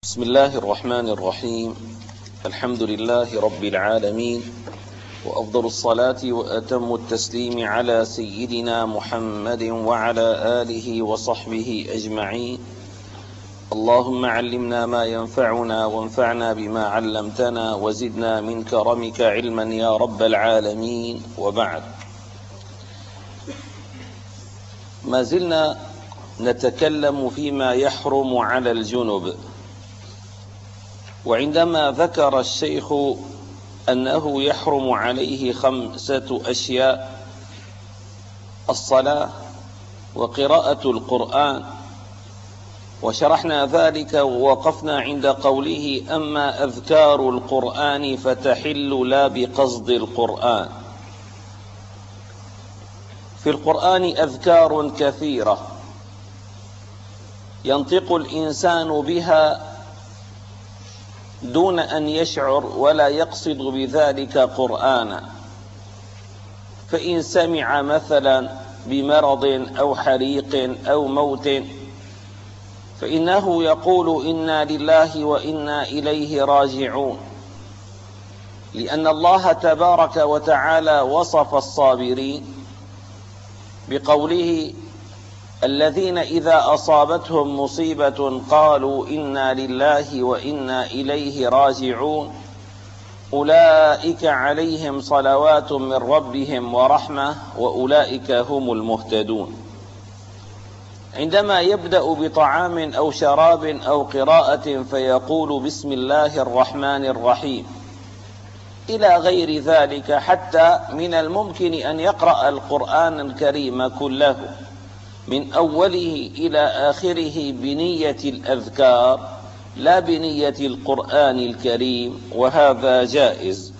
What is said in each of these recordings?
بسم الله الرحمن الرحيم. الحمد لله رب العالمين، وأفضل الصلاة وأتم التسليم على سيدنا محمد وعلى آله وصحبه أجمعين. اللهم علمنا ما ينفعنا وانفعنا بما علمتنا وزدنا من كرمك علما يا رب العالمين. وبعد، ما زلنا نتكلم فيما يحرم على الجنب، وعندما ذكر الشيخ أنه يحرم عليه 5 أشياء: الصلاة وقراءة القرآن، وشرحنا ذلك ووقفنا عند قوله: أما أذكار القرآن فتحل لا بقصد القرآن. في القرآن أذكار كثيرة ينطق الإنسان بها دون أن يشعر ولا يقصد بذلك قرآنا. فإن سمع مثلا بمرض أو حريق أو موت فإنه يقول: إنا لله وإنا إليه راجعون، لأن الله تبارك وتعالى وصف الصابرين بقوله: الذين إذا أصابتهم مصيبة قالوا إنا لله وإنا إليه راجعون أولئك عليهم صلوات من ربهم ورحمة وأولئك هم المهتدون. عندما يبدأ بطعام أو شراب أو قراءة فيقول: بسم الله الرحمن الرحيم، إلى غير ذلك. حتى من الممكن أن يقرأ القرآن الكريم كله من أوله إلى آخره بنية الأذكار لا بنية القرآن الكريم، وهذا جائز.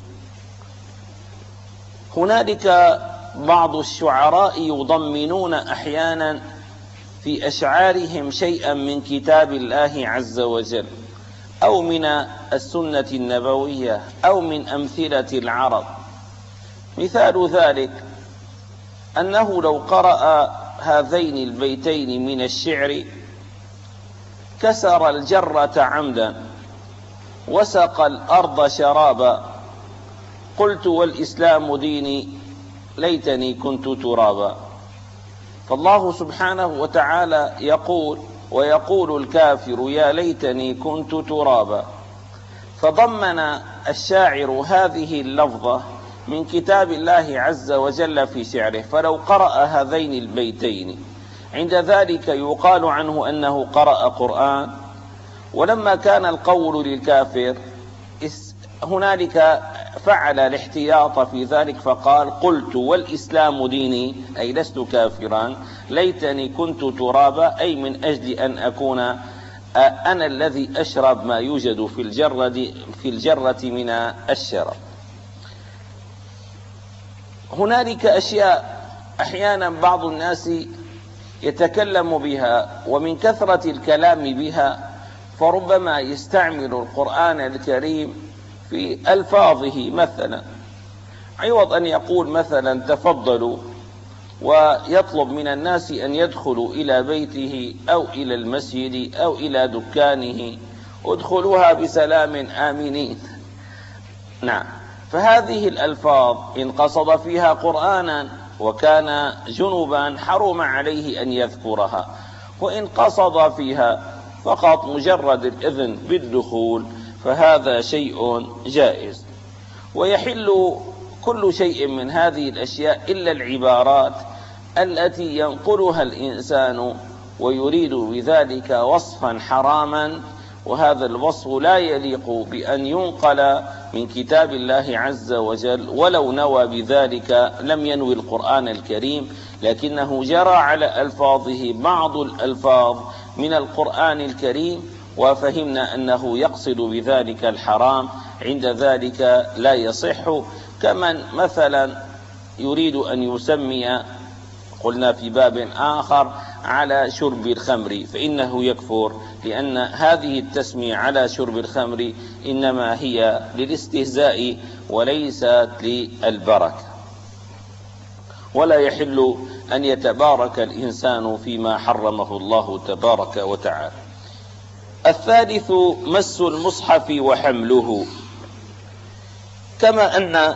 هنالك بعض الشعراء يضمنون أحيانا في أشعارهم شيئا من كتاب الله عز وجل أو من السنة النبوية أو من أمثلة العرب. مثال ذلك أنه لو قرأ هذين البيتين من الشعر: كسر الجرة عمدا وسقى الأرض شرابا، قلت والإسلام ديني ليتني كنت ترابا. فالله سبحانه وتعالى يقول: ويقول الكافر يا ليتني كنت ترابا. فضمن الشاعر هذه اللفظة من كتاب الله عز وجل في شعره. فلو قرأ هذين البيتين عند ذلك يقال عنه أنه قرأ قرآن. ولما كان القول للكافر هنالك فعل الاحتياط في ذلك فقال: قلت والإسلام ديني، أي لست كافرا، ليتني كنت ترابا، أي من أجل أن أكون أنا الذي أشرب ما يوجد في الجرة من الشراب. هنالك أشياء أحيانا بعض الناس يتكلم بها، ومن كثرة الكلام بها فربما يستعمل القرآن الكريم في ألفاظه، مثلا عوض أن يقول مثلا تفضلوا ويطلب من الناس أن يدخلوا إلى بيته أو إلى المسجد أو إلى دكانه: ادخلوها بسلام آمنين. نعم، فهذه الألفاظ إن قصد فيها قرآنا وكان جنبا حرم عليه أن يذكرها، وإن قصد فيها فقط مجرد الإذن بالدخول فهذا شيء جائز. ويحل كل شيء من هذه الأشياء إلا العبارات التي ينقلها الإنسان ويريد بذلك وصفا حراما، وهذا الوصف لا يليق بأن ينقل من كتاب الله عز وجل، ولو نوى بذلك لم ينوي القرآن الكريم، لكنه جرى على ألفاظه بعض الألفاظ من القرآن الكريم وفهمنا أنه يقصد بذلك الحرام. عند ذلك لا يصح. كمن مثلا يريد أن يسمي، قلنا في باب آخر، على شرب الخمر فإنه يكفر، لأن هذه التسمية على شرب الخمر إنما هي للاستهزاء وليست للبركة. ولا يحل أن يتبارك الإنسان فيما حرمه الله تبارك وتعالى. الثالث مس المصحف وحمله. كما أن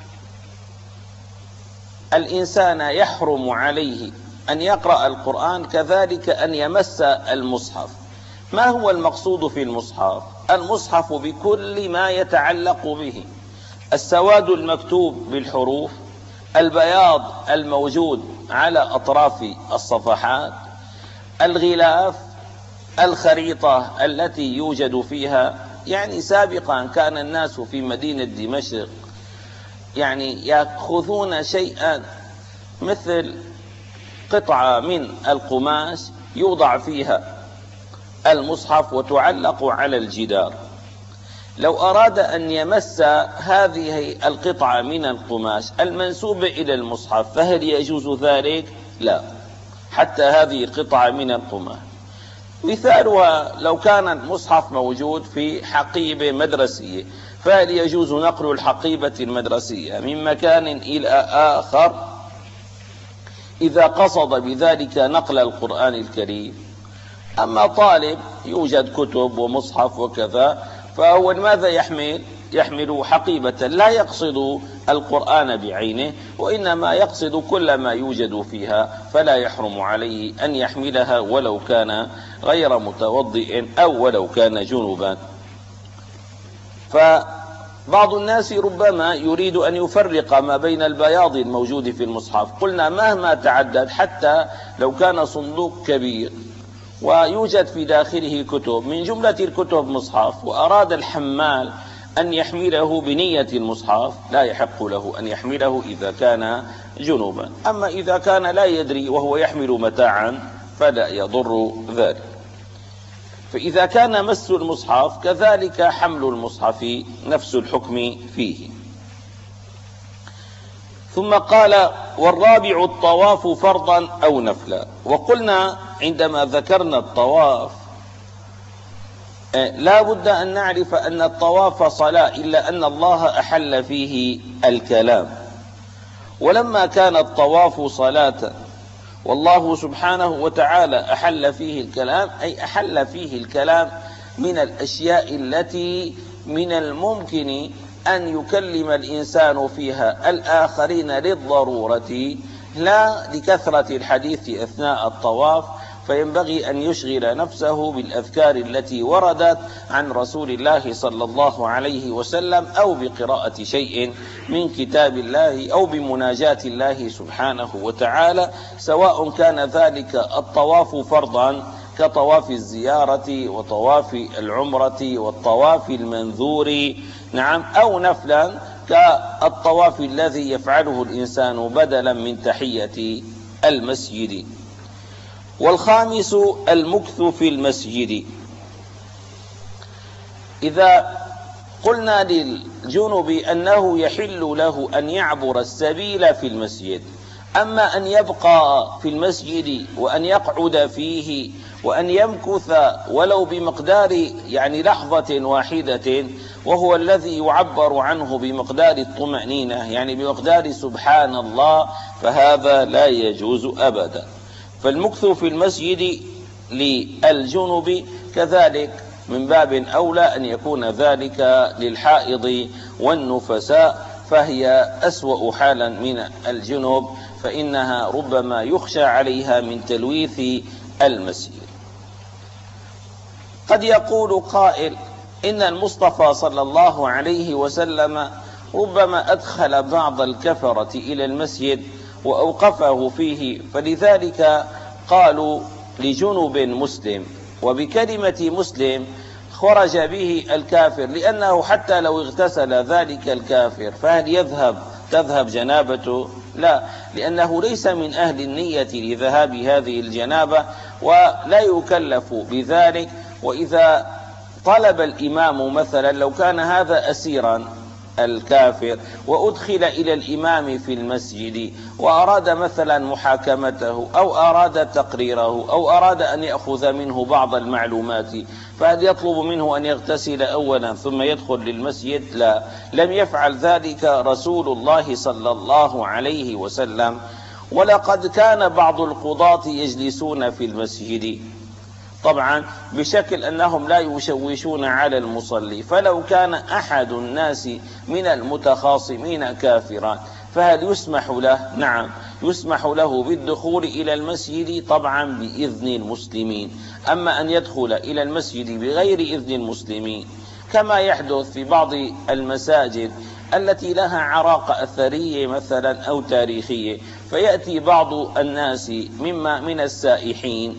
الإنسان يحرم عليه أن يقرأ القرآن كذلك أن يمس المصحف. ما هو المقصود في المصحف؟ المصحف بكل ما يتعلق به: السواد المكتوب بالحروف، البياض الموجود على أطراف الصفحات، الغلاف، الخريطة التي يوجد فيها. يعني سابقا كان الناس في مدينة دمشق يعني يأخذون شيئا مثل قطعة من القماش يوضع فيها المصحف وتعلق على الجدار. لو أراد أن يمس هذه القطعة من القماش المنسوبة إلى المصحف فهل يجوز ذلك؟ لا، حتى هذه القطعة من القماش. مثالها لو كان المصحف موجود في حقيبة مدرسية فهل يجوز نقل الحقيبة المدرسية من مكان إلى آخر إذا قصد بذلك نقل القرآن الكريم؟ أما طالب يوجد كتب ومصحف وكذا، فهو ماذا يحمل حقيبة لا يقصد القرآن بعينه، وإنما يقصد كل ما يوجد فيها، فلا يحرم عليه أن يحملها ولو كان غير متوضئ أو ولو كان جنبا. فبعض الناس ربما يريد أن يفرق ما بين البياض الموجود في المصحف. قلنا مهما تعدد، حتى لو كان صندوق كبير ويوجد في داخله كتب، من جملة الكتب مصحف، وأراد الحمال أن يحمله بنية المصحف، لا يحق له أن يحمله إذا كان جنوبا. أما إذا كان لا يدري وهو يحمل متاعا فلا يضر ذلك. فإذا كان مس المصحف كذلك حمل المصحف نفس الحكم فيه. ثم قال: والرابع الطواف فرضا أو نفلا. وقلنا عندما ذكرنا الطواف لا بد أن نعرف أن الطواف صلاة، إلا أن الله أحل فيه الكلام. ولما كان الطواف صلاة والله سبحانه وتعالى أحل فيه الكلام، أي أحل فيه الكلام من الأشياء التي من الممكن أن يكلم الإنسان فيها الآخرين للضرورة، لا لكثرة الحديث أثناء الطواف. فينبغي أن يشغل نفسه بالأذكار التي وردت عن رسول الله صلى الله عليه وسلم، أو بقراءة شيء من كتاب الله، أو بمناجاة الله سبحانه وتعالى، سواء كان ذلك الطواف فرضا كطواف الزيارة وطواف العمرة والطواف المنذور، نعم، أو نفلا كالطواف الذي يفعله الإنسان بدلا من تحية المسجد. والخامس المكث في المسجد. إذا قلنا للجنب أنه يحل له أن يعبر السبيل في المسجد، أما أن يبقى في المسجد وأن يقعد فيه وأن يمكث ولو بمقدار يعني لحظة واحدة، وهو الذي يعبر عنه بمقدار الطمأنينة، يعني بمقدار سبحان الله، فهذا لا يجوز أبدا. فالمكث في المسجد للجنب كذلك من باب أولى أن يكون ذلك للحائض والنفساء، فهي أسوأ حالا من الجنب، فإنها ربما يخشى عليها من تلويث المسجد. قد يقول قائل: إن المصطفى صلى الله عليه وسلم ربما أدخل بعض الكفرة إلى المسجد وأوقفه فيه، فلذلك قالوا لجنب مسلم، وبكلمة مسلم خرج به الكافر، لأنه حتى لو اغتسل ذلك الكافر فهل تذهب جنابته؟ لا، لأنه ليس من أهل النية لذهاب هذه الجنابة ولا يكلف بذلك. وإذا طلب الإمام مثلا، لو كان هذا أسيرا الكافر وأدخل إلى الإمام في المسجد وأراد مثلا محاكمته أو أراد تقريره أو أراد أن يأخذ منه بعض المعلومات، فهل يطلب منه أن يغتسل أولا ثم يدخل للمسجد؟ لا، لم يفعل ذلك رسول الله صلى الله عليه وسلم. ولقد كان بعض القضاة يجلسون في المسجد. طبعا بشكل أنهم لا يشوشون على المصلي. فلو كان أحد الناس من المتخاصمين كافرا فهل يسمح له؟ نعم، يسمح له بالدخول إلى المسجد طبعا بإذن المسلمين. أما أن يدخل إلى المسجد بغير إذن المسلمين كما يحدث في بعض المساجد التي لها عراقة أثرية مثلا أو تاريخية، فيأتي بعض الناس من السائحين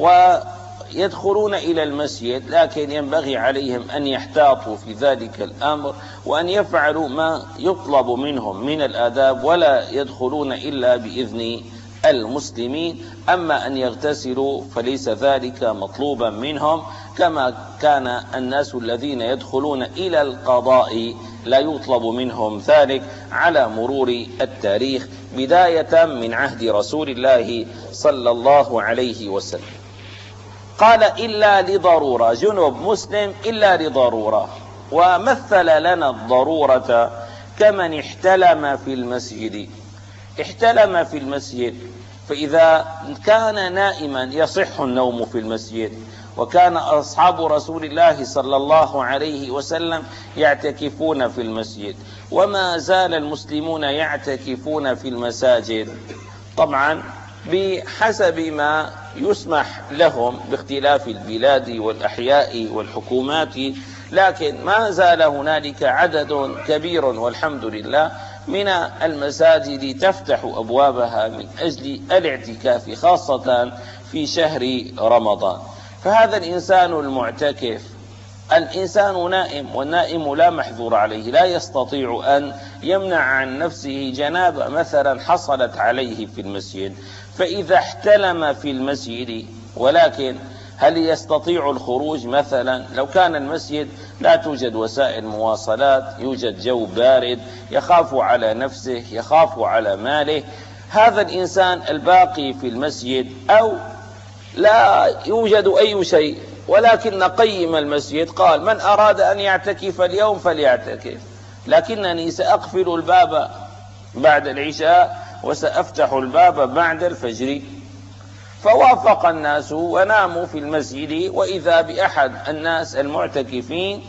ويدخلون إلى المسجد، لكن ينبغي عليهم أن يحتاطوا في ذلك الأمر وأن يفعلوا ما يطلب منهم من الآداب، ولا يدخلون إلا بإذن المسلمين. أما أن يغتسلوا فليس ذلك مطلوبا منهم، كما كان الناس الذين يدخلون إلى القضاء لا يطلب منهم ذلك على مرور التاريخ بداية من عهد رسول الله صلى الله عليه وسلم. قال إلا لضرورة، جنب مسلم إلا لضرورة، ومثل لنا الضرورة كمن احتلم في المسجد. احتلم في المسجد، فإذا كان نائما يصح النوم في المسجد، وكان أصحاب رسول الله صلى الله عليه وسلم يعتكفون في المسجد، وما زال المسلمون يعتكفون في المساجد طبعا بحسب ما يسمح لهم باختلاف البلاد والأحياء والحكومات، لكن ما زال هنالك عدد كبير والحمد لله من المساجد تفتح أبوابها من أجل الاعتكاف خاصة في شهر رمضان. فهذا الإنسان المعتكف، الإنسان نائم، والنائم لا محذور عليه، لا يستطيع أن يمنع عن نفسه جنابة مثلا حصلت عليه في المسجد، فإذا احتلم في المسجد، ولكن هل يستطيع الخروج مثلا؟ لو كان المسجد لا توجد وسائل مواصلات، يوجد جو بارد، يخاف على نفسه، يخاف على ماله، هذا الإنسان الباقي في المسجد أو لا يوجد أي شيء، ولكن قيم المسجد قال من أراد أن يعتكف اليوم فليعتكف، لكنني سأقفل الباب بعد العشاء وسأفتح الباب بعد الفجر. فوافق الناس وناموا في المسجد، وإذا بأحد الناس المعتكفين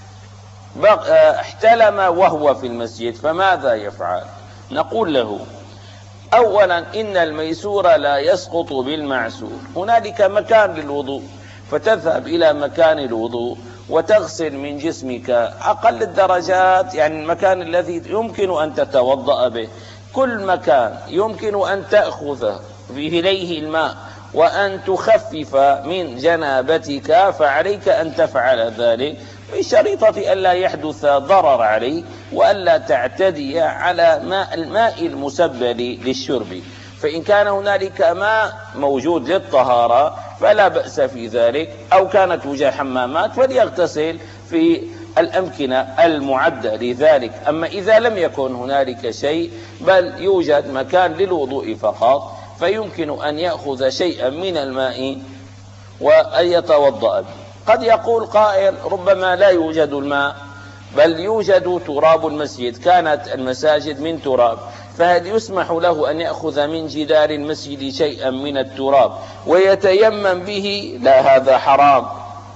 احتلم وهو في المسجد، فماذا يفعل؟ نقول له أولا إن الميسور لا يسقط بالمعسور، هنالك مكان للوضوء، فتذهب إلى مكان الوضوء وتغسل من جسمك أقل الدرجات، يعني المكان الذي يمكن أن تتوضأ به، كل مكان يمكن أن تأخذ إليه الماء وأن تخفف من جنابتك فعليك أن تفعل ذلك، بشريطة ألا يحدث ضرر عليه وألا تعتدي على الماء المسبل للشرب. فإن كان هنالك ماء موجود للطهارة فلا بأس في ذلك، أو كانت توجد حمامات فليغتسل في الأمكنة المعدة لذلك. أما إذا لم يكن هنالك شيء بل يوجد مكان للوضوء فقط، فيمكن أن يأخذ شيئا من الماء وأن يتوضأ به. قد يقول قائل ربما لا يوجد الماء بل يوجد تراب المسجد، كانت المساجد من تراب، فهل يسمح له أن يأخذ من جدار المسجد شيئا من التراب ويتيمم به؟ لا، هذا حرام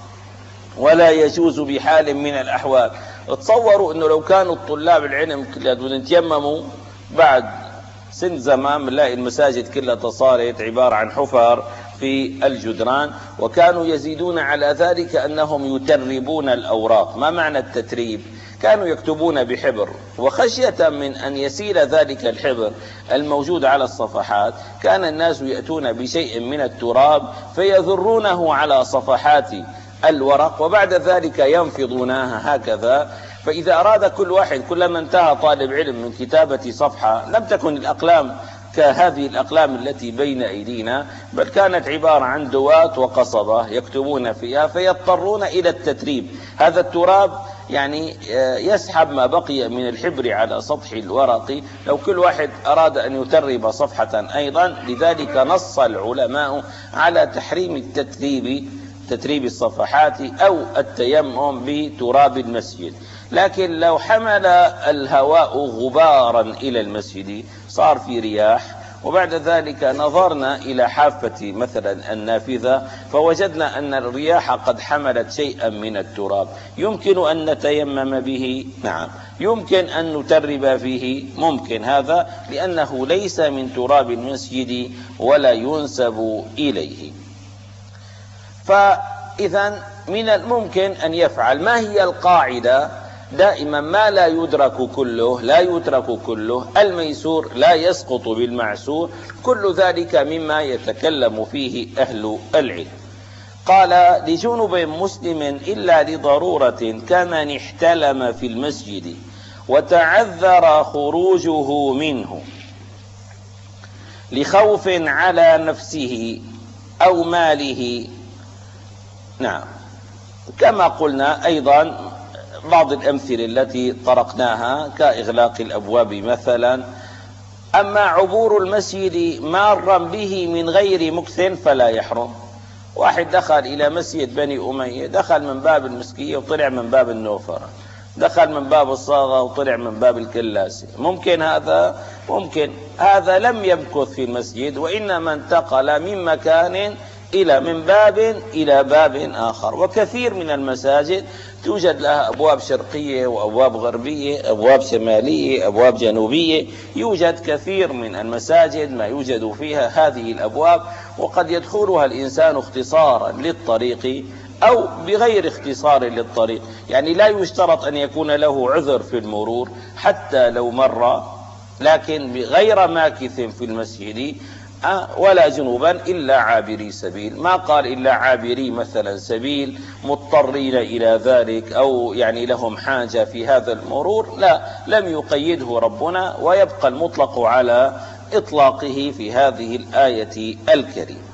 ولا يجوز بحال من الأحوال. تصوروا أنه لو كانوا الطلاب العلم كلهم يتيمموا، بعد سن زمان بنلاقي المساجد كلها صارت عبارة عن حفر في الجدران، وكانوا يزيدون على ذلك أنهم يتربون الأوراق. ما معنى التتريب؟ كانوا يكتبون بحبر، وخشية من أن يسيل ذلك الحبر الموجود على الصفحات كان الناس يأتون بشيء من التراب فيذرونه على صفحات الورق، وبعد ذلك ينفضونها هكذا. فإذا أراد كل واحد، كلما انتهى طالب علم من كتابة صفحة، لم تكن الأقلام كهذه الأقلام التي بين أيدينا، بل كانت عبارة عن دوات وقصبة يكتبون فيها، فيضطرون إلى التتريب. هذا التراب يعني يسحب ما بقي من الحبر على سطح الورق، لو كل واحد أراد أن يترب صفحة أيضا. لذلك نص العلماء على تحريم تتريب الصفحات أو التيمم بتراب المسجد. لكن لو حمل الهواء غبارا إلى المسجد، صار في رياح وبعد ذلك نظرنا إلى حافة مثلا النافذة فوجدنا أن الرياح قد حملت شيئا من التراب، يمكن أن نتيمم به؟ نعم. يمكن أن نترب فيه؟ ممكن، هذا لأنه ليس من تراب المسجد ولا ينسب إليه. فإذا من الممكن أن يفعل. ما هي القاعدة؟ دائما ما لا يدرك كله لا يترك كله، الميسور لا يسقط بالمعسور، كل ذلك مما يتكلم فيه أهل العلم. قال: لجنب مسلم إلا لضرورة كمن احتلم في المسجد وتعذر خروجه منه لخوف على نفسه أو ماله. نعم، كما قلنا أيضا بعض الأمثلة التي طرقناها كإغلاق الأبواب مثلا. أما عبور المسجد مارا به من غير مكث فلا يحرم. واحد دخل إلى مسجد بني أمية، دخل من باب المسكية وطلع من باب النوفرة، دخل من باب الصاغة وطلع من باب الكلاسي، ممكن هذا؟ ممكن. هذا لم يمكث في المسجد وإنما انتقل من مكان من باب إلى باب آخر. وكثير من المساجد توجد لها أبواب شرقية وأبواب غربية، أبواب شمالية، أبواب جنوبية. يوجد كثير من المساجد ما يوجد فيها هذه الأبواب، وقد يدخلها الإنسان اختصارا للطريق أو بغير اختصار للطريق، يعني لا يشترط أن يكون له عذر في المرور حتى لو مر، لكن بغير ماكث في المسجد ولا جنوبا إلا عابري سبيل. ما قال إلا عابري مثلا سبيل مضطرين إلى ذلك أو يعني لهم حاجة في هذا المرور، لا، لم يقيده ربنا، ويبقى المطلق على إطلاقه في هذه الآية الكريمة.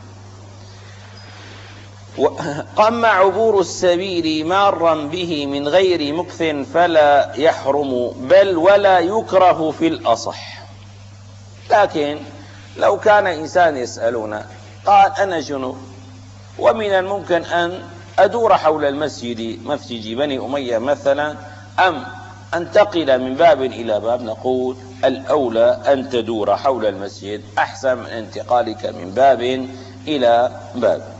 أما عبور السبيل مارا به من غير مكث فلا يحرم، بل ولا يكره في الأصح. لكن لو كان إنسان يسألنا قال: أنا جنوب ومن الممكن أن أدور حول المسجد، مسجد بني أمية مثلا، أم أنتقل من باب إلى باب، نقول الأولى أن تدور حول المسجد أحسن من انتقالك من باب إلى باب.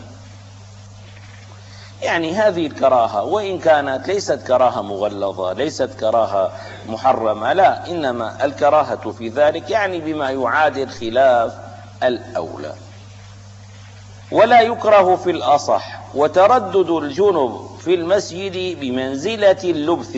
يعني هذه الكراهة وإن كانت ليست كراهة مغلظة، ليست كراهة محرمة، لا، إنما الكراهة في ذلك يعني بما يعادل خلاف الأولى. ولا يكره في الأصح. وتردد الجنب في المسجد بمنزلة اللبث.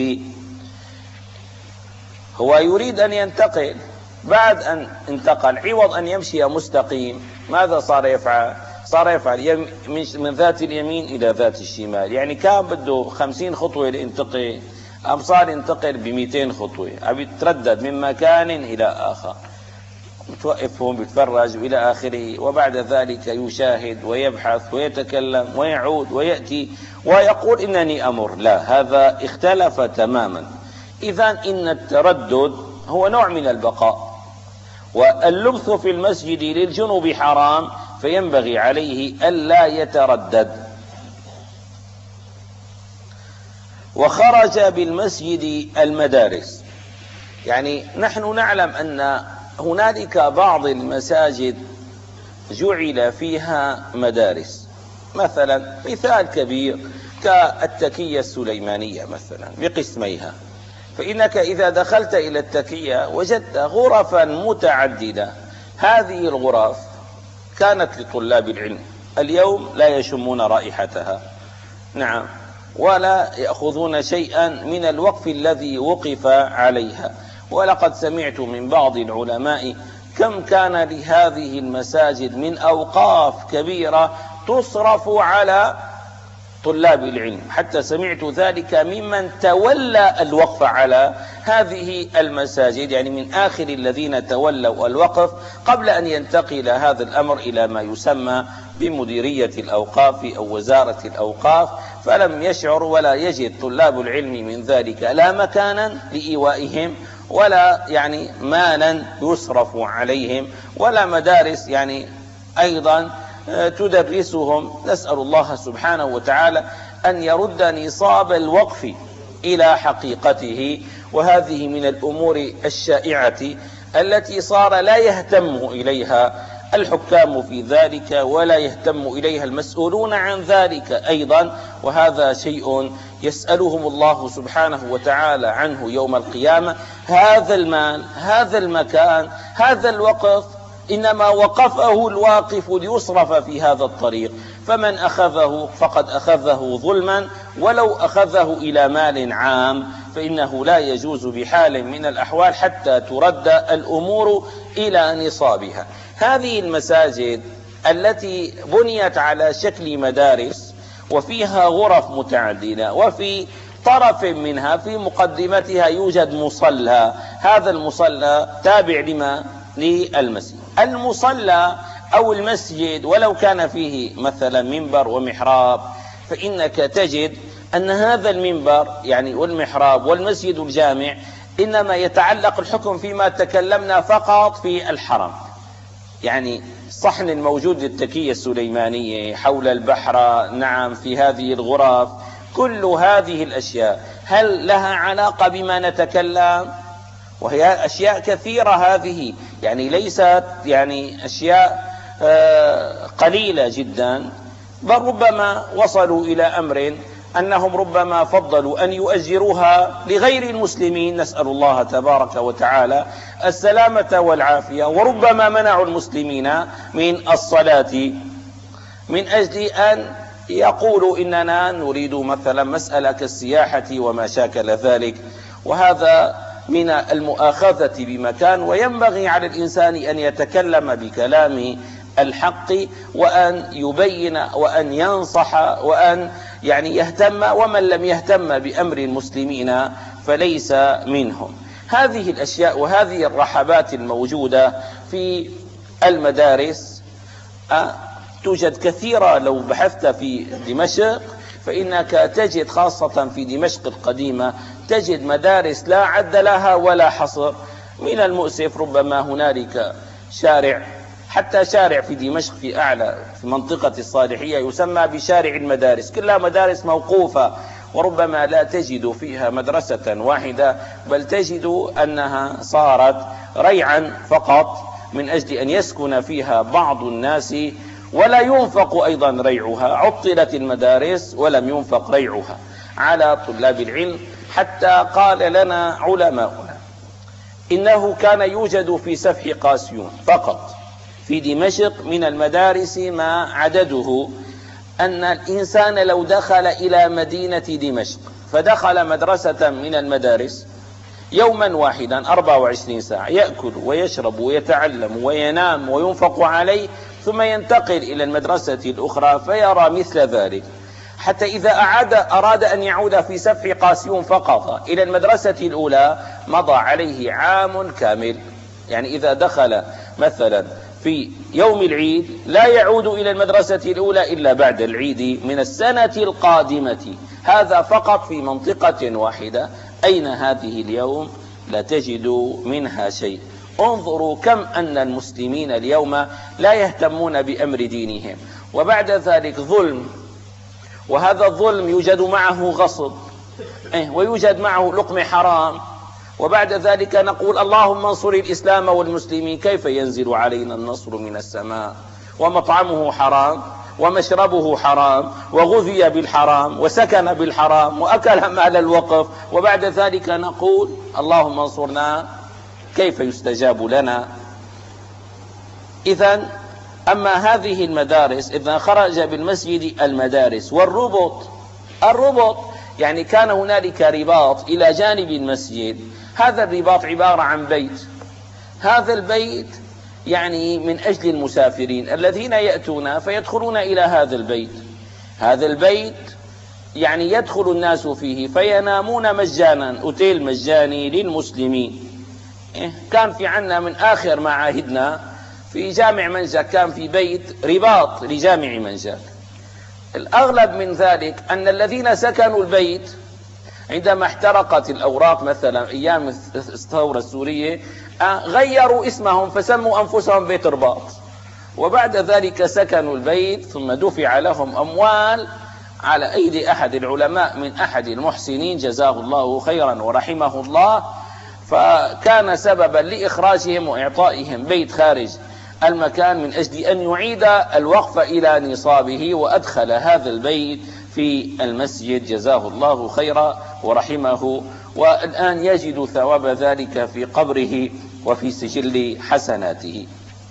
هو يريد أن ينتقل، بعد أن انتقل عوض أن يمشي مستقيم ماذا صار يفعل؟ صار يفعل من ذات اليمين إلى ذات الشمال، يعني كان بده 50 خطوة لينتقل، أم صار ينتقل ب200 خطوة، عم يتردد من مكان إلى آخر، متوقف هون بيتفرج إلى آخره، وبعد ذلك يشاهد ويبحث ويتكلم ويعود ويأتي ويقول إنني أمر. لا، هذا اختلف تماما. إذن إن التردد هو نوع من البقاء، واللبث في المسجد للجنوب حرام، فينبغي عليه ألا يتردد. وخرج بالمسجد المدارس. يعني نحن نعلم أن هنالك بعض المساجد جعل فيها مدارس، مثلا مثال كبير كالتكية السليمانية مثلا بقسميها، فإنك إذا دخلت إلى التكية وجدت غرفا متعددة. هذه الغرف كانت لطلاب العلم، اليوم لا يشمون رائحتها، نعم، ولا يأخذون شيئا من الوقف الذي وقف عليها. ولقد سمعت من بعض العلماء كم كان لهذه المساجد من أوقاف كبيرة تصرف على طلاب العلم، حتى سمعت ذلك ممن تولى الوقف على هذه المساجد، يعني من آخر الذين تولوا الوقف قبل أن ينتقل هذا الأمر إلى ما يسمى بمديرية الأوقاف أو وزارة الأوقاف، فلم يشعر ولا يجد طلاب العلم من ذلك لا مكانا لإيوائهم، ولا يعني مالا يصرف عليهم، ولا مدارس يعني أيضا تدرسهم. نسأل الله سبحانه وتعالى أن يرد نصاب الوقف إلى حقيقته. وهذه من الأمور الشائعة التي صار لا يهتم إليها الحكام في ذلك ولا يهتم إليها المسؤولون عن ذلك أيضا، وهذا شيء يسألهم الله سبحانه وتعالى عنه يوم القيامة. هذا المال، هذا المكان، هذا الوقف إنما وقفه الواقف ليصرف في هذا الطريق، فمن أخذه فقد أخذه ظلما، ولو أخذه إلى مال عام فإنه لا يجوز بحال من الأحوال حتى ترد الأمور إلى نصابها. هذه المساجد التي بنيت على شكل مدارس وفيها غرف متعددة، وفي طرف منها في مقدمتها يوجد مصلى، هذا المصلى تابع للمسجد. المصلى أو المسجد ولو كان فيه مثلا منبر ومحراب، فإنك تجد أن هذا المنبر والمحراب والمسجد الجامع إنما يتعلق الحكم فيما تكلمنا فقط في الحرم، الصحن الموجود للتكية السليمانية حول البحر، نعم، في هذه الغرف، كل هذه الأشياء هل لها علاقة بما نتكلم؟ وهي أشياء كثيرة هذه، ليست أشياء قليلة جدا، بل ربما وصلوا إلى أمر أنهم ربما فضلوا أن يؤجروها لغير المسلمين، نسأل الله تبارك وتعالى السلامة والعافية، وربما منعوا المسلمين من الصلاة من أجل أن يقولوا إننا نريد مثلا مسألة كالسياحة وما شاكل ذلك، وهذا من المؤاخذة بمكان. وينبغي على الإنسان أن يتكلم بكلام الحق، وأن يبين وأن ينصح وأن يهتم، ومن لم يهتم بأمر المسلمين فليس منهم. هذه الأشياء وهذه الرحبات الموجودة في المدارس توجد كثيرة. لو بحثت في دمشق فإنك تجد خاصة في دمشق القديمة تجد مدارس لا عد لها ولا حصر. من المؤسف ربما هنالك شارع، حتى شارع في دمشق في أعلى في منطقة الصالحية يسمى بشارع المدارس، كلها مدارس موقوفة، وربما لا تجد فيها مدرسة واحدة، بل تجد أنها صارت ريعا فقط من أجل أن يسكن فيها بعض الناس ولا ينفق أيضا ريعها. عطلت المدارس ولم ينفق ريعها على طلاب العلم، حتى قال لنا علماؤنا إنه كان يوجد في سفح قاسيون فقط في دمشق من المدارس ما عدده أن الإنسان لو دخل إلى مدينة دمشق فدخل مدرسة من المدارس يوما واحدا 24 ساعة يأكل ويشرب ويتعلم وينام وينفق عليه، ثم ينتقل إلى المدرسة الأخرى فيرى مثل ذلك، حتى إذا أراد أن يعود في سفح قاسيون فقط إلى المدرسة الأولى مضى عليه عام كامل. إذا دخل مثلا في يوم العيد لا يعود إلى المدرسة الأولى إلا بعد العيد من السنة القادمة، هذا فقط في منطقة واحدة. أين هذه اليوم؟ لا تجد منها شيء. انظروا كم أن المسلمين اليوم لا يهتمون بأمر دينهم، وبعد ذلك ظلم، وهذا الظلم يوجد معه غصب ويوجد معه لقم حرام، وبعد ذلك نقول اللهم انصر الإسلام والمسلمين. كيف ينزل علينا النصر من السماء ومطعمه حرام ومشربه حرام وغذي بالحرام وسكن بالحرام وأكل مال الوقف، وبعد ذلك نقول اللهم انصرنا؟ كيف يستجاب لنا؟ إذن أما هذه المدارس إذا خرج بالمسجد المدارس والربط كان هنالك رباط إلى جانب المسجد، هذا الرباط عبارة عن بيت، هذا البيت من أجل المسافرين الذين يأتون فيدخلون إلى هذا البيت، هذا البيت يدخل الناس فيه فينامون مجانا، أوتيل مجاني للمسلمين. كان في عنا من آخر ما عاهدنا في جامع منجاك كان في بيت رباط لجامع منجاك. الأغلب من ذلك أن الذين سكنوا البيت عندما احترقت الأوراق مثلا أيام الثورة السورية غيروا اسمهم فسموا أنفسهم بيت رباط، وبعد ذلك سكنوا البيت ثم دفع لهم أموال على أيدي أحد العلماء من أحد المحسنين جزاه الله خيرا ورحمه الله، فكان سببا لإخراجهم وإعطائهم بيت خارج المكان من أجل أن يعيد الوقف إلى نصابه، وأدخل هذا البيت في المسجد جزاه الله خيرا ورحمه، والآن يجد ثواب ذلك في قبره وفي سجل حسناته.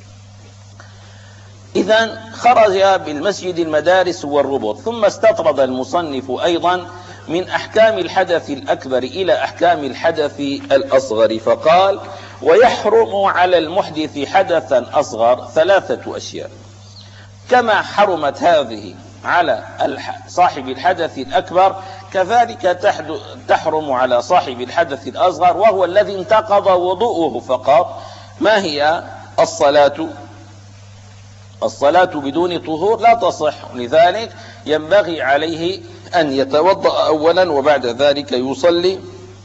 إذن خرج بالمسجد المدارس والربط. ثم استطرد المصنف أيضا من أحكام الحدث الأكبر إلى أحكام الحدث الأصغر، فقال: ويحرم على المحدث حدثا أصغر 3 أشياء، كما حرمت هذه على صاحب الحدث الأكبر كذلك تحرم على صاحب الحدث الأصغر، وهو الذي انتقض وضوءه فقط. ما هي الصلاة بدون طهور لا تصح، لذلك ينبغي عليه أن يتوضأ أولا وبعد ذلك يصلي.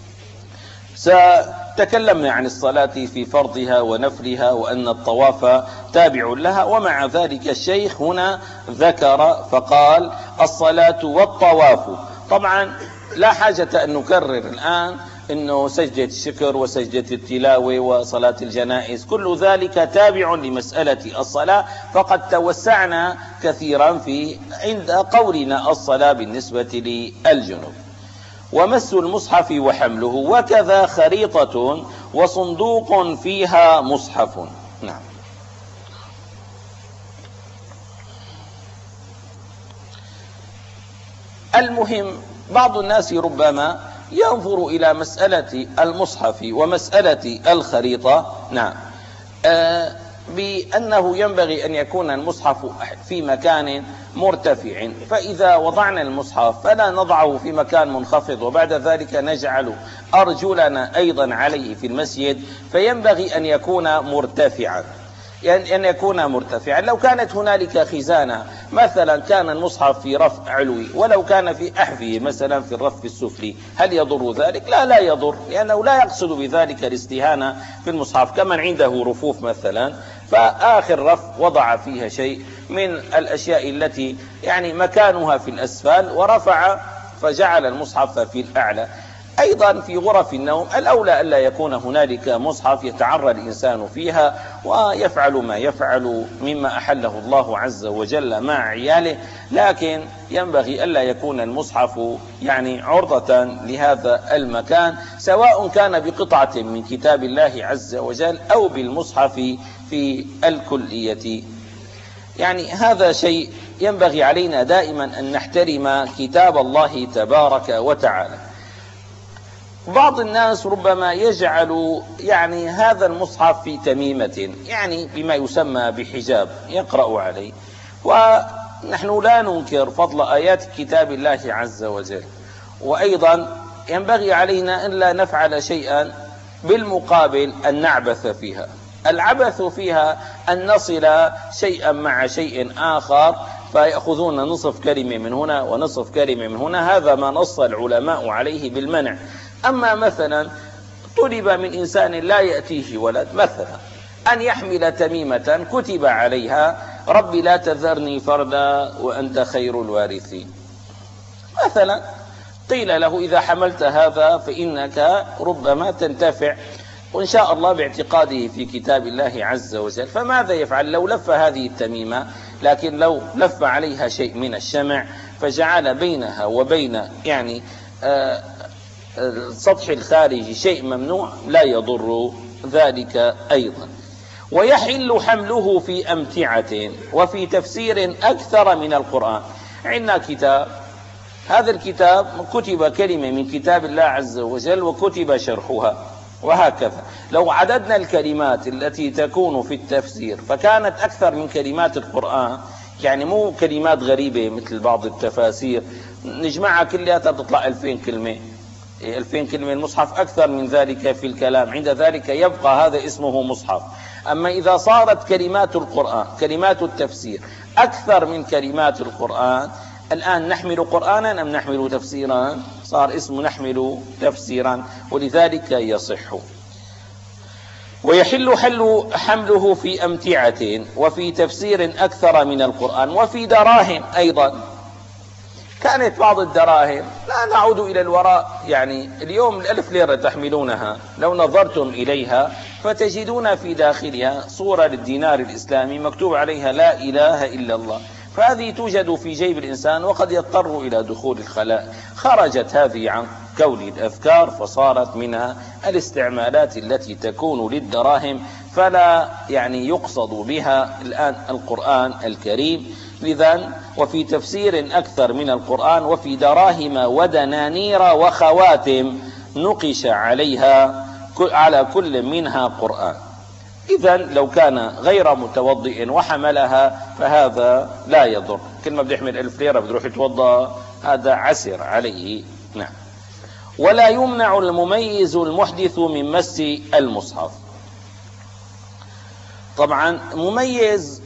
تكلمنا عن الصلاة في فرضها ونفلها، وأن الطواف تابع لها، ومع ذلك الشيخ هنا ذكر فقال: الصلاة والطواف. طبعا لا حاجة أن نكرر الآن أنه سجدة الشكر وسجدة التلاوة وصلاة الجنائز كل ذلك تابع لمسألة الصلاة، فقد توسعنا كثيرا عند قولنا الصلاة بالنسبة للجنوب. ومس المصحف وحمله، وكذا خريطة وصندوق فيها مصحف. نعم. المهم بعض الناس ربما ينظر إلى مسألة المصحف ومسألة الخريطة نعم بأنه ينبغي أن يكون المصحف في مكان مرتفع، فإذا وضعنا المصحف فلا نضعه في مكان منخفض وبعد ذلك نجعل أرجلنا أيضا عليه في المسجد، فينبغي أن يكون مرتفعا، لو كانت هنالك خزانة مثلا كان المصحف في رف علوي ولو كان في أحفه مثلا في الرف السفلي، هل يضر ذلك؟ لا يضر، لأنه لا يقصد بذلك الاستهانة في المصحف. كمن عنده رفوف مثلا فآخر رف وضع فيها شيء من الأشياء التي مكانها في الأسفل ورفع فجعل المصحف في الأعلى. أيضا في غرف النوم الأولى ألا يكون هنالك مصحف يتعرى الإنسان فيها ويفعل ما يفعل مما أحله الله عز وجل مع عياله، لكن ينبغي ألا يكون المصحف عرضة لهذا المكان، سواء كان بقطعة من كتاب الله عز وجل أو بالمصحف في الكلية. هذا شيء ينبغي علينا دائما أن نحترم كتاب الله تبارك وتعالى. بعض الناس ربما يجعل هذا المصحف في تميمة، بما يسمى بحجاب يقرأ عليه، ونحن لا ننكر فضل آيات كتاب الله عز وجل، وأيضا ينبغي علينا أن لا نفعل شيئا بالمقابل أن نعبث فيها. العبث فيها أن نصل شيئا مع شيء آخر فيأخذون نصف كلمة من هنا ونصف كلمة من هنا، هذا ما نص العلماء عليه بالمنع. أما مثلا طلب من إنسان لا يأتيه ولد مثلا أن يحمل تميمة كتب عليها: ربي لا تذرني فردا وأنت خير الوارثين مثلا، قيل له: إذا حملت هذا فإنك ربما تنتفع وإن شاء الله باعتقاده في كتاب الله عز وجل. فماذا يفعل لو لف هذه التميمة، لكن لو لف عليها شيء من الشمع فجعل بينها وبين السطح الخارجي شيء ممنوع لا يضر ذلك أيضا. ويحل حمله في أمتعة وفي تفسير أكثر من القرآن. عندنا كتاب، هذا الكتاب كتب كلمة من كتاب الله عز وجل وكتب شرحها، وهكذا لو عددنا الكلمات التي تكون في التفسير فكانت أكثر من كلمات القرآن، مو كلمات غريبة مثل بعض التفاسير نجمعها كلها تطلع 2000 كلمة. 2000 كلمة المصحف أكثر من ذلك في الكلام، عند ذلك يبقى هذا اسمه مصحف. أما إذا صارت كلمات القرآن كلمات التفسير أكثر من كلمات القرآن، الآن نحمل قرآنا أم نحمل تفسيرا؟ صار اسمه نحمل تفسيرا، ولذلك يصح. ويحل حمله في أمتعة وفي تفسير أكثر من القرآن وفي دراهم أيضا. كانت بعض الدراهم، لا نعود إلى الوراء، يعني اليوم 1000 ليرة تحملونها لو نظرتم إليها فتجدون في داخلها صورة للدينار الإسلامي مكتوب عليها لا إله إلا الله، فهذه توجد في جيب الإنسان وقد يضطر إلى دخول الخلاء. خرجت هذه عن كون الأذكار فصارت منها الاستعمالات التي تكون للدراهم، فلا يعني يقصد بها الآن القرآن الكريم. لذا وفي تفسير أكثر من القرآن وفي دراهم ودنانير وخواتم نقش عليها على كل منها قرآن. إذا لو كان غير متوضئ وحملها فهذا لا يضر، كل ما بده يحمل 1000 ليرة بده يروح يتوضأ هذا عسر عليه. نعم. ولا يمنع المميز المحدث من مس المصحف. طبعا مميز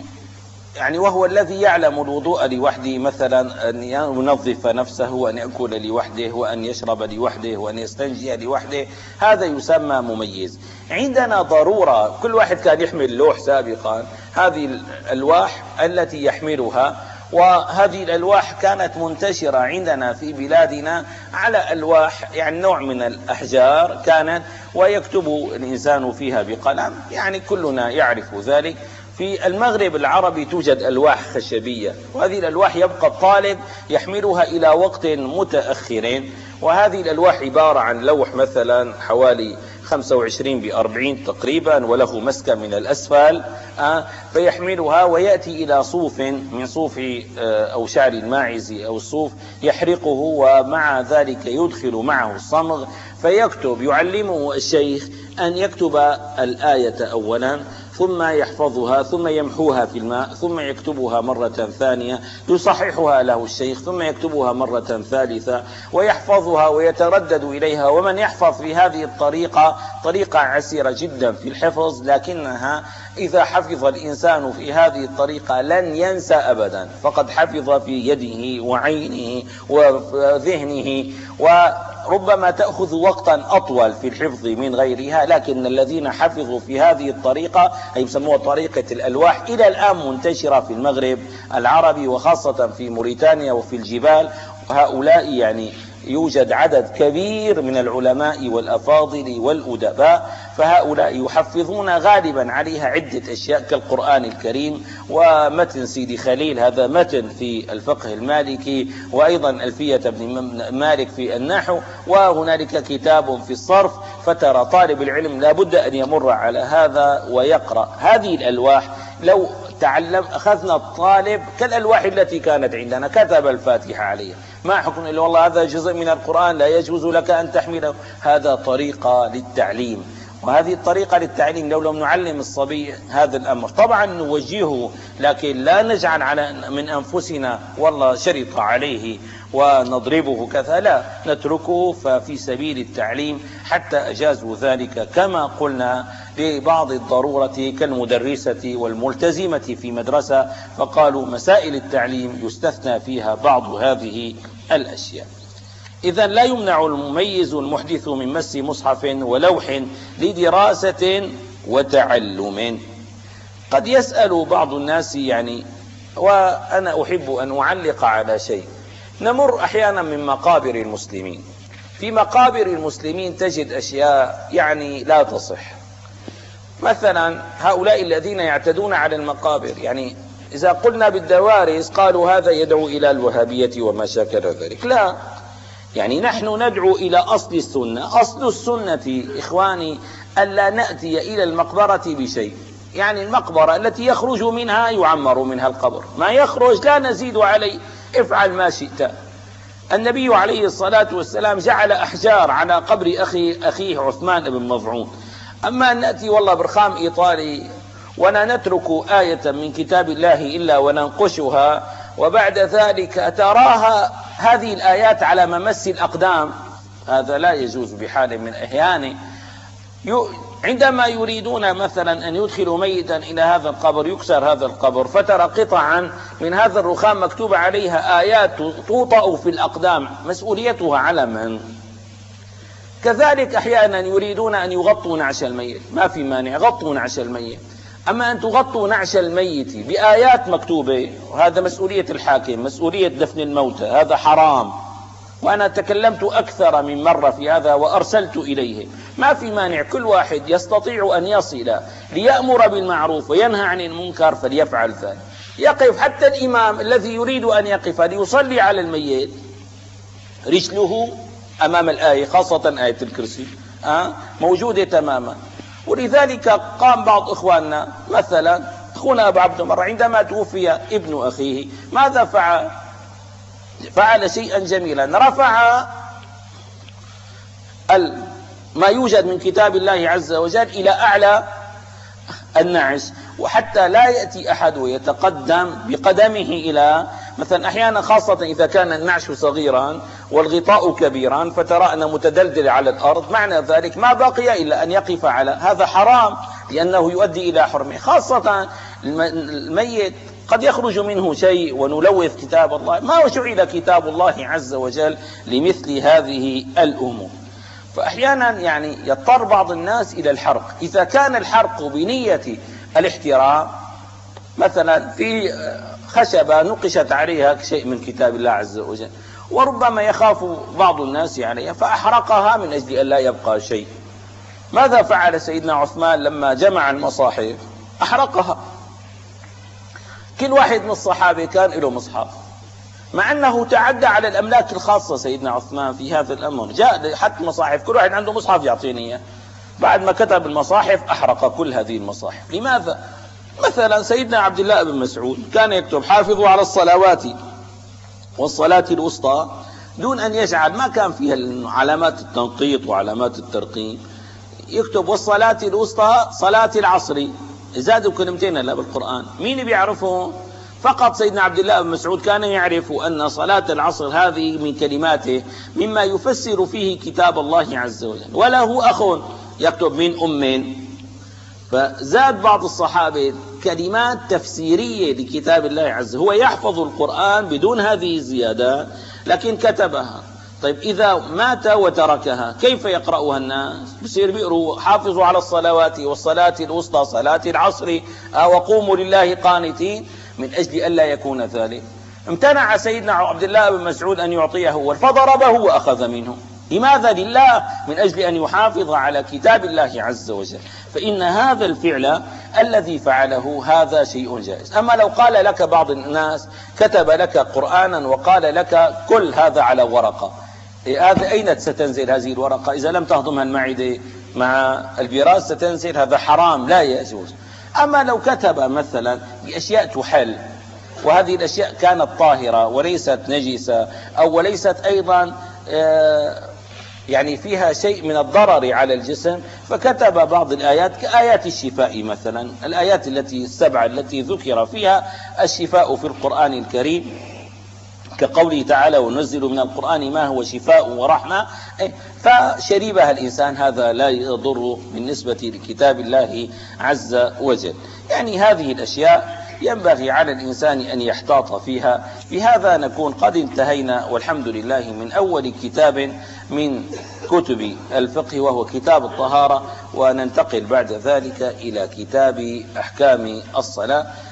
يعني وهو الذي يعلم الوضوء لوحده، مثلا أن ينظف نفسه وأن يأكل لوحده وأن يشرب لوحده وأن يستنجي لوحده، هذا يسمى مميز. عندنا ضرورة، كل واحد كان يحمل لوح سابقا، هذه الألواح التي يحملها، وهذه الألواح كانت منتشرة عندنا في بلادنا على ألواح يعني نوع من الأحجار كانت، ويكتب الإنسان فيها بقلم، يعني كلنا يعرف ذلك. في المغرب العربي توجد ألواح خشبية، وهذه الألواح يبقى الطالب يحملها إلى وقت متأخر، وهذه الألواح عبارة عن لوح مثلا حوالي 25 ب40 تقريبا، وله مسكة من الأسفل، فيحملها ويأتي إلى صوف من صوف أو شعر الماعز أو الصوف يحرقه، ومع ذلك يدخل معه الصمغ فيكتب. يعلمه الشيخ أن يكتب الآية أولا ثم يحفظها ثم يمحوها في الماء ثم يكتبها مرة ثانية، يصححها له الشيخ ثم يكتبها مرة ثالثة ويحفظها ويتردد إليها. ومن يحفظ في هذه الطريقة طريقة عسيرة جدا في الحفظ، لكنها إذا حفظ الإنسان في هذه الطريقة لن ينسى أبدا، فقد حفظ في يده وعينه وذهنه، وربما تأخذ وقتا أطول في الحفظ من غيرها. لكن الذين حفظوا في هذه الطريقة أي يسموها طريقة الألواح، إلى الآن منتشرة في المغرب العربي وخاصة في موريتانيا وفي الجبال، وهؤلاء يعني يوجد عدد كبير من العلماء والأفاضل والأدباء، فهؤلاء يحفظون غالبا عليها عدة أشياء كالقرآن الكريم ومتن سيدي خليل، هذا متن في الفقه المالكي، وأيضا ألفية ابن مالك في النحو، وهنالك كتاب في الصرف. فترى طالب العلم لابد أن يمر على هذا ويقرأ هذه الألواح. لو أخذنا الطالب كالألواح التي كانت عندنا كتب الفاتحة عليها، ما حكم إلا والله هذا جزء من القرآن لا يجوز لك أن تحمله، هذا طريقة للتعليم. وهذه الطريقة للتعليم لو لم نعلم الصبي هذا الأمر طبعا نوجهه، لكن لا نجعل على من أنفسنا والله شرط عليه ونضربه كذا، لا، نتركه ففي سبيل التعليم. حتى أجازوا ذلك كما قلنا لبعض الضرورة كالمدرسة والملتزمة في مدرسة، فقالوا مسائل التعليم يستثنى فيها بعض هذه الأشياء. إذا لا يمنع المميز المحدث من مس مصحف ولوح لدراسة وتعلم. قد يسأل بعض الناس يعني، وأنا أحب أن أعلق على شيء، نمر أحيانا من مقابر المسلمين، في مقابر المسلمين تجد أشياء يعني لا تصح. مثلا هؤلاء الذين يعتدون على المقابر، يعني إذا قلنا بالدوارس قالوا هذا يدعو إلى الوهابية وما شاكل ذلك، لا، يعني نحن ندعو إلى أصل السنة. أصل السنة إخواني ألا نأتي إلى المقبرة بشيء، يعني المقبرة التي يخرج منها يعمر منها القبر، ما يخرج لا نزيد عليه، افعل ما شئت. النبي عليه الصلاة والسلام جعل أحجار على قبر أخيه عثمان بن مظعون. أما أن نأتي والله برخام إيطالي ولا نترك آية من كتاب الله إلا وننقشها، وبعد ذلك تراها هذه الآيات على ممس الأقدام، هذا لا يجوز بحال من الأحيان. عندما يريدون مثلا أن يدخلوا ميتا إلى هذا القبر يكسر هذا القبر، فترى قطعا من هذا الرخام مكتوب عليها آيات توطأ في الأقدام، مسؤوليتها على من؟ كذلك أحيانا يريدون أن يغطوا نعش الميت، ما في مانع غطوا نعش الميت. أما أن تغطوا نعش الميت بآيات مكتوبة، وهذا مسؤولية الحاكم، مسؤولية دفن الموتى، هذا حرام. وأنا تكلمت أكثر من مرة في هذا وأرسلت إليه. ما في مانع، كل واحد يستطيع أن يصل ليأمر بالمعروف وينهى عن المنكر فليفعل ذلك. يقف حتى الإمام الذي يريد أن يقف ليصلي على الميت رجله أمام الآية، خاصة آية الكرسي موجودة تماما. ولذلك قام بعض إخواننا، مثلا أخونا أبو عبد مرة عندما توفي ابن أخيه ماذا فعل؟ فعل شيئا جميلا، رفع ما يوجد من كتاب الله عز وجل إلى أعلى النعش، وحتى لا يأتي أحد ويتقدم بقدمه إلى مثلا، أحيانا خاصة إذا كان النعش صغيرا والغطاء كبيرا فترى أنه متدلدل على الأرض، معنى ذلك ما بقي إلا أن يقف على هذا. حرام، لأنه يؤدي إلى حرمه، خاصة الميت قد يخرج منه شيء ونلوث كتاب الله. ما جعل كتاب الله عز وجل لمثل هذه الأمور. فأحيانا يعني يضطر بعض الناس إلى الحرق. إذا كان الحرق بنية الاحترام، مثلا في خشبة نقشت عليها شيء من كتاب الله عز وجل وربما يخاف بعض الناس عليها فأحرقها من أجل أن لا يبقى شيء. ماذا فعل سيدنا عثمان لما جمع المصاحف؟ أحرقها. كل واحد من الصحابة كان له مصحف، مع أنه تعدى على الأملاك الخاصة سيدنا عثمان في هذا الأمر. جاء حتى مصاحف، كل واحد عنده مصحف يعطيني إياه. بعد ما كتب المصاحف أحرق كل هذه المصاحف. لماذا؟ مثلا سيدنا عبد الله بن مسعود كان يكتب حافظوا على الصلوات والصلاة الوسطى دون أن يجعل، ما كان فيها علامات التنقيط وعلامات الترقيم، يكتب والصلاة الوسطى صلاة العصر. زادوا كلمتين لا بالقرآن، مين بيعرفه؟ فقط سيدنا عبد الله بن مسعود كان يعرف أن صلاة العصر هذه من كلماته مما يفسر فيه كتاب الله عز وجل. وله أخ يكتب من أم، فزاد بعض الصحابة كلمات تفسيرية لكتاب الله عز وجل. هو يحفظ القرآن بدون هذه الزيادات لكن كتبها. طيب إذا مات وتركها كيف يقرأها الناس؟ بصير بيقروا حافظوا على الصلوات والصلاة الوسطى صلاة العصر وقوموا لله قانتين، من أجل ألا يكون ذلك. امتنع سيدنا عبد الله بن مسعود أن يعطيه أول فضربه وأخذ منه. لماذا؟ لله، من أجل أن يحافظ على كتاب الله عز وجل. فإن هذا الفعل الذي فعله هذا شيء جائز. أما لو قال لك بعض الناس كتب لك قرآنا وقال لك كل هذا على ورقة، هذا أين ستنزل هذه الورقة؟ إذا لم تهضمها المعدة مع البراز ستنزل، هذا حرام لا يجوز. أما لو كتب مثلا بأشياء تحل، وهذه الأشياء كانت طاهرة وليست نجسة أو وليست أيضا يعني فيها شيء من الضرر على الجسم، فكتب بعض الآيات كآيات الشفاء مثلا، الآيات السبعة التي ذكر فيها الشفاء في القرآن الكريم، كقوله تعالى وننزل من القرآن ما هو شفاء ورحمة، فشريبها الإنسان هذا لا يضر بالنسبة لكتاب الله عز وجل. يعني هذه الأشياء ينبغي على الإنسان أن يحتاط فيها. بهذا نكون قد انتهينا والحمد لله من أول كتاب من كتب الفقه وهو كتاب الطهارة، وننتقل بعد ذلك إلى كتاب أحكام الصلاة.